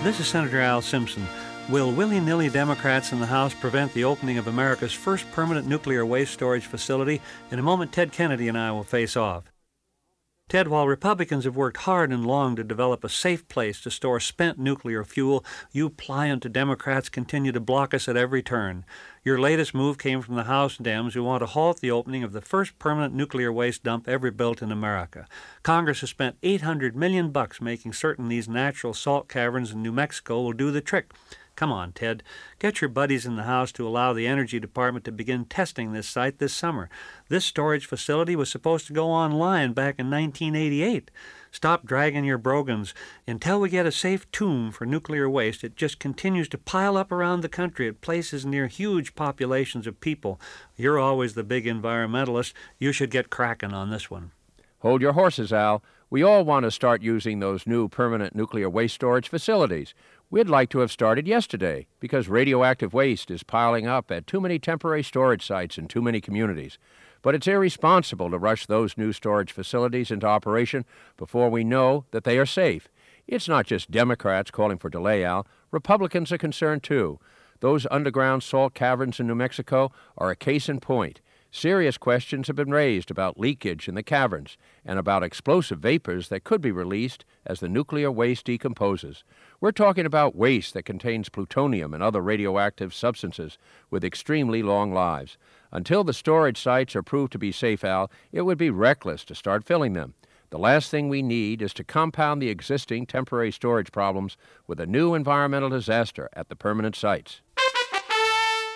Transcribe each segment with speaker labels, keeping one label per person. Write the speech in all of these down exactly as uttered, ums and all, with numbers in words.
Speaker 1: This is Senator Al Simpson. Will willy-nilly Democrats in the House prevent the opening of America's first permanent nuclear waste storage facility? In a moment, Ted Kennedy and I will face off. Ted, while Republicans have worked hard and long to develop a safe place to store spent nuclear fuel, you pliant Democrats continue to block us at every turn. Your latest move came from the House Dems, who want to halt the opening of the first permanent nuclear waste dump ever built in America. Congress has spent eight hundred million bucks making certain these natural salt caverns in New Mexico will do the trick. Come on, Ted. Get your buddies in the House to allow the Energy Department to begin testing this site this summer. This storage facility was supposed to go online back in nineteen eighty-eight. Stop dragging your brogans. Until we get a safe tomb for nuclear waste, it just continues to pile up around the country at places near huge populations of people. You're always the big environmentalist. You should get cracking on this one.
Speaker 2: Hold your horses, Al. We all want to start using those new permanent nuclear waste storage facilities. We'd like to have started yesterday because radioactive waste is piling up at too many temporary storage sites in too many communities. But it's irresponsible to rush those new storage facilities into operation before we know that they are safe. It's not just Democrats calling for delay, Al. Republicans are concerned, too. Those underground salt caverns in New Mexico are a case in point. Serious questions have been raised about leakage in the caverns and about explosive vapors that could be released as the nuclear waste decomposes. We're talking about waste that contains plutonium and other radioactive substances with extremely long lives. Until the storage sites are proved to be safe, Al, it would be reckless to start filling them. The last thing we need is to compound the existing temporary storage problems with a new environmental disaster at the permanent sites.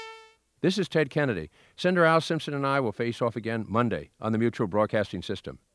Speaker 2: This is Ted Kennedy. Senator Al Simpson and I will face off again Monday on the Mutual Broadcasting System.